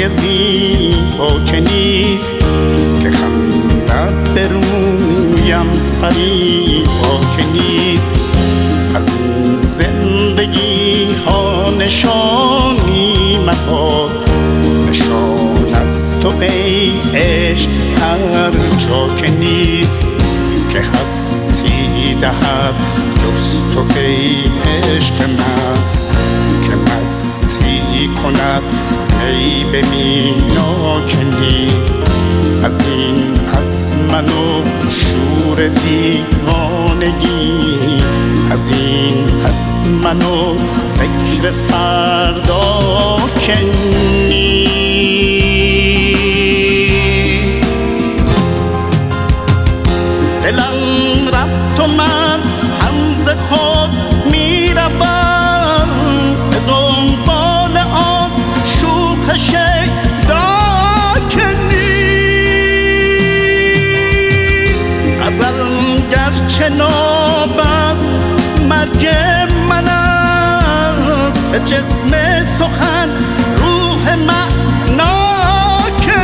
روی زیبا که نیست، که خندت به رویم فریبا که نیست. از این زندگی ها نشانی مباد، نشان از تو ای عشق هر جا که نیست، که هستی دهد جز تو ای عشق مست، که مستی کند ای به مینا که نیست. از این پس من و شور دیوانگی، از این پس من و فکر فردا که نیست. دلم رفت و من هم ز خود میروم، به دنبال آن شوخ شیدا که نیست. ازل گرچه ناب است مرگ من است، به جسم سخن روح معنا که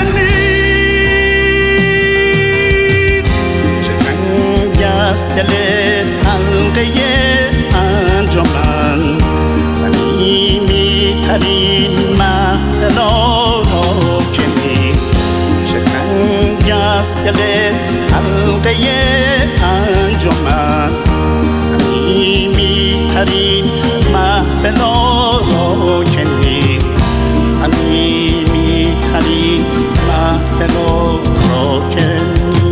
نیست. چه تنگ است دل حلقه انجمن، صمیمی ترین محفل آرا که نیست. چه تنگ است دل حلقه انجمن، صمیمی ترین محفل آرا که نیست. صمیمی ترین محفل آرا که نیست.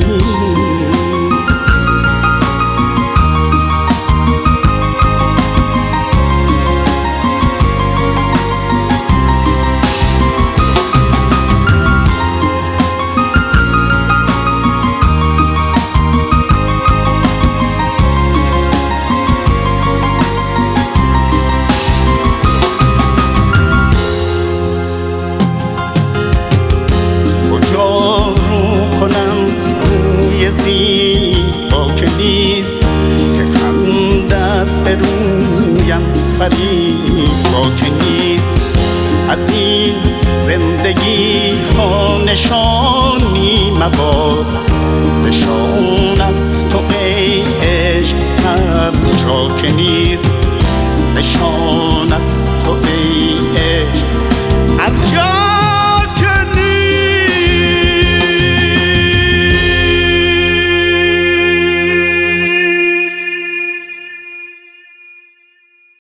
زیبا که نیست، که خندت به رویم فریبا که نیست. از این زندگی ها نشانی مباد، نشان